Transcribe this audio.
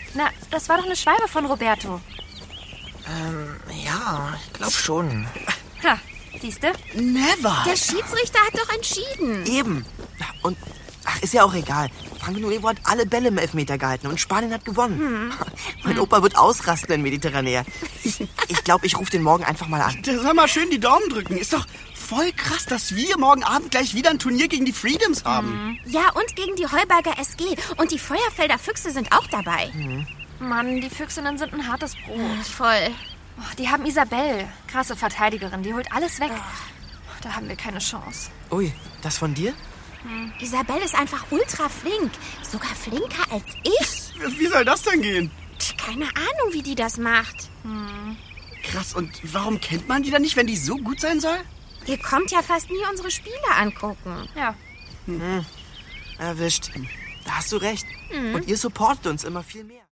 Na, das war doch eine Schwalbe von Roberto. Ja, ich glaube schon. Ha, siehste? Never. Der Schiedsrichter hat doch entschieden. Eben. Und, ist ja auch egal. Franco Nuevo hat alle Bälle im Elfmeter gehalten und Spanien hat gewonnen. Mein Opa wird ausrasten in Mediterranär. Ich glaube, ich rufe den morgen einfach mal an. Sag mal, schön die Daumen drücken. Ist doch voll krass, dass wir morgen Abend gleich wieder ein Turnier gegen die Freedoms haben. Ja, und gegen die Heuberger SG. Und die Feuerfelder Füchse sind auch dabei. Mann, die Füchsinnen sind ein hartes Brot. Voll. Oh, die haben Isabel, krasse Verteidigerin, die holt alles weg. Da haben wir keine Chance. Ui, das von dir? Isabel ist einfach ultra flink. Sogar flinker als ich. Wie soll das denn gehen? Keine Ahnung, wie die das macht. Krass, und warum kennt man die dann nicht, wenn die so gut sein soll? Ihr kommt ja fast nie unsere Spiele angucken. Ja. Erwischt. Da hast du recht. Und ihr supportet uns immer viel mehr.